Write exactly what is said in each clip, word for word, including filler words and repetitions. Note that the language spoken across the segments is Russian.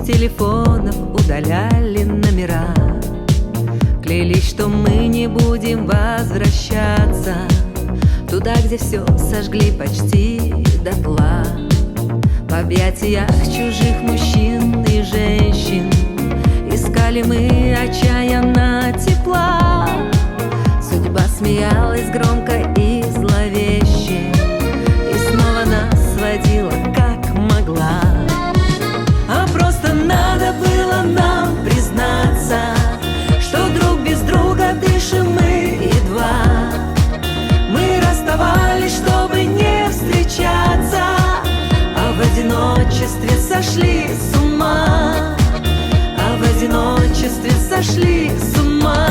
телефонов удаляли номера, клялись, что мы не будем возвращаться туда, где все сожгли почти дотла. В объятиях чужих мужчин и женщин искали мы отчаянно тепла. Судьба смеялась громко и зловеще, и снова нас сводила как могла. А просто надо было нам признаться, что друг без друга дышим мы едва. Мы расставались, чтобы не встречаться, а в одиночестве сошли с ума, а в одиночестве сошли с ума.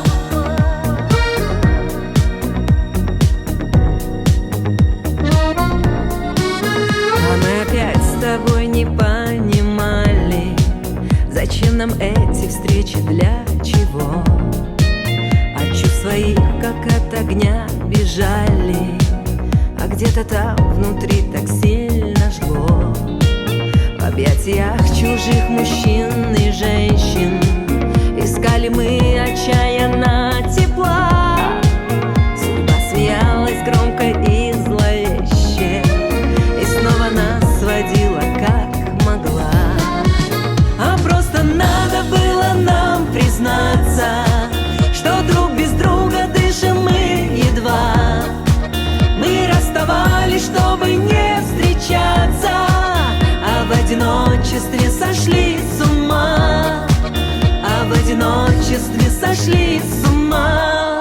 А мы опять с тобой не понимали, зачем нам эти встречи, для чего? От чувств своих, как от огня, бежали, а где-то там внутри так сильно жгло. В объятиях чужих мужчин и женщин искали мы отчаянно тепла. Судьба смеялась громко и зловеще, и снова нас сводила как могла. А просто надо было нам признаться, что друг без друга дышим мы едва. Мы расставались, чтобы не встречаться, а в одиночестве сошли с ума, а в одиночестве сошли с ума.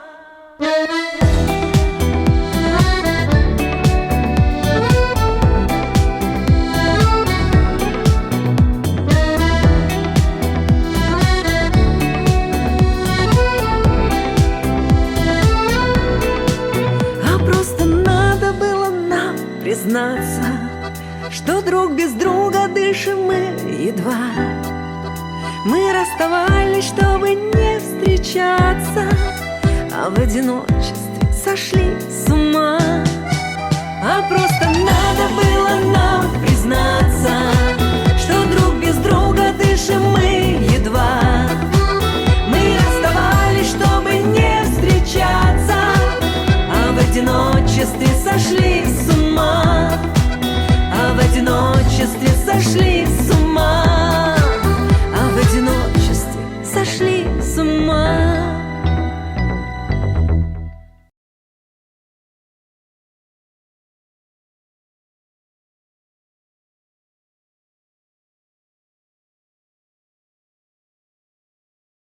Признаться, что друг без друга дышим мы едва. Мы расставались, чтобы не встречаться, а в одиночестве сошли с ума. А просто надо было нам признаться, что друг без друга дышим мы едва. Мы расставались, чтобы не встречаться, а в одиночестве сошли с ума, а в одиночестве сошли с ума.